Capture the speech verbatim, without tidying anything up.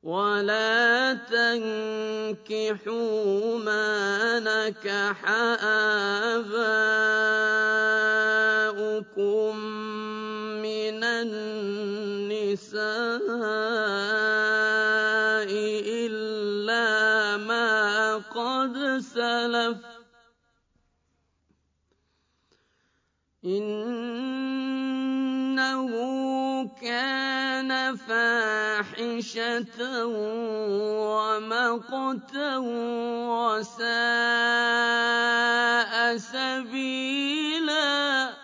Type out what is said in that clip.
وَلَا تَنكِحُوا مَا نَكَحَ آبَاؤُكُم مِّنَ النِّسَاءِ إِلَّا مَا قَدْ سَلَفَ ۚ إِنَّهُ كَانَ فَاحِشَةً وَمَقْتًا وَسَاءَ سَبِيلًا